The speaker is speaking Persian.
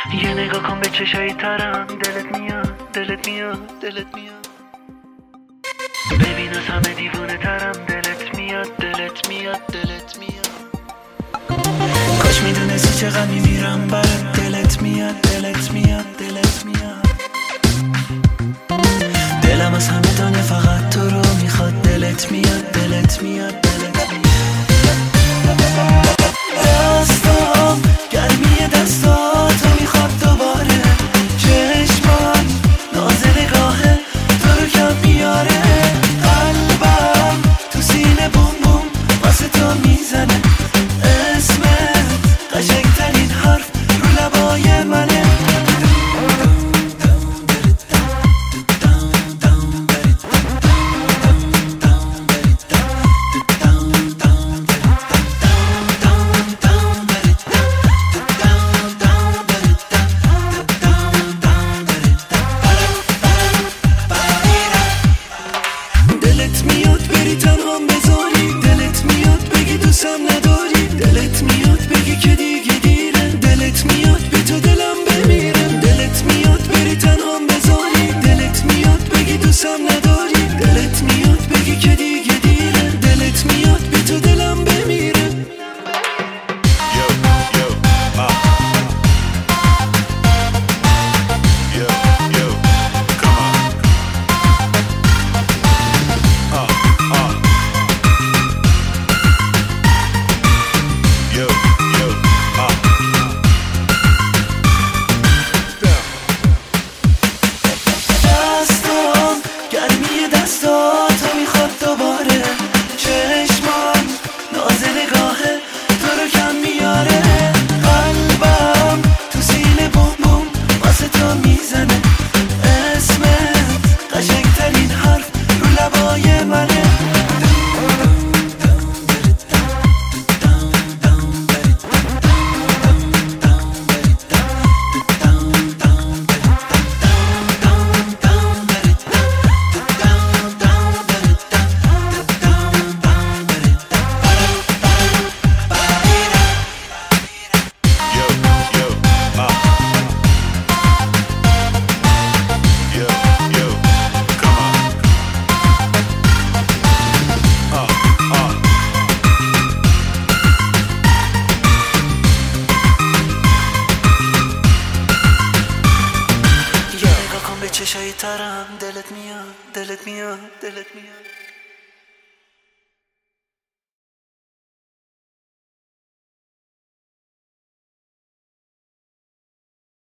یه نگاه کن به چشای ترم، دلت میاد دلت میاد دلت میاد. ببین از همه دیوونه ترم، دلت میاد دلت میاد دلت میاد. کاش میدونستی چقدر میمیرم برات، دلت میاد دلت میاد دلت میاد. دلم از همه دنیا فقط تو رو میخواد، دلت میاد دلت میاد دلت میاد. دستام گرمی دستاتو میخواد دوباره، چشمان ناز نگاهه تو رو کم میاره، قلبم تو سینه بوم بوم واسه تو میزنه، اسمت قشنگترین حرف رو لبای منه. دلت میاد بری تنهام بذاری، دلت میاد بگی دوستم نداری، دلت میاد بگی که دیگه دیره، دلت میاد بی تو دلم بمیره، دلت میاد بری تنهام بذاری، دلت میاد بگی دوستم نداری، دلت میاد بگی که دیگه دیره، دلت میاد بی تو دلم بمیره. دستاتو میخواد دوباره، چشمان ناز نگاهه تو رو کم میاره، قلبم تو سینه بوم بوم واسه تو میزنه، اسمت قشنگترین حرف رو لبای منه. چشای ترم، دلت میاد دلت میاد دلت میاد.